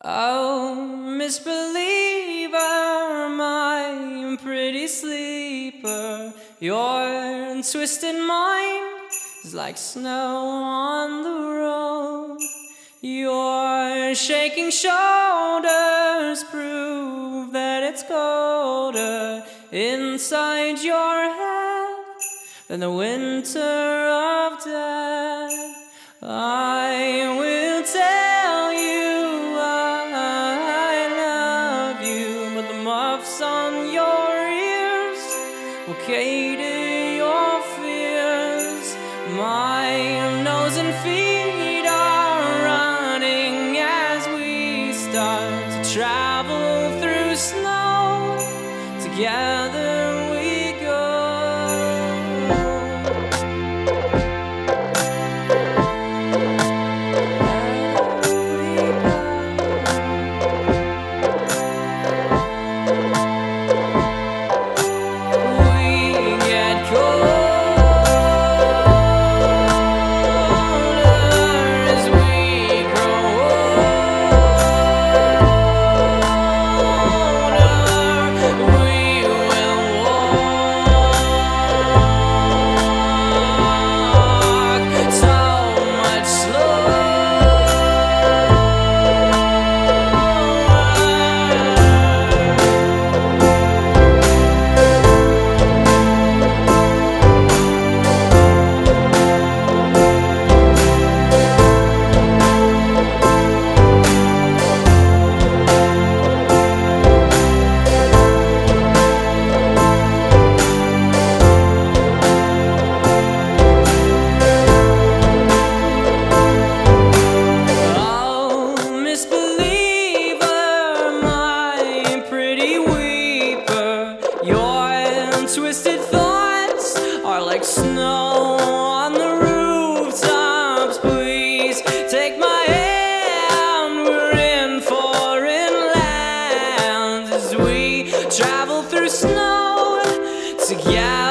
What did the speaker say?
Oh, misbeliever, my pretty sleeper, your twisted mind is like snow on the road. Your shaking shoulders prove that it's colder inside your head than the winter of death. I will tell you I love you, but the muffs on your ears will cater your fears. My nose and feet are running as we start to travel through snow. Together we go. Twisted thoughts are like snow on the rooftops. Please take my hand, we're in foreign lands as we travel through snow together.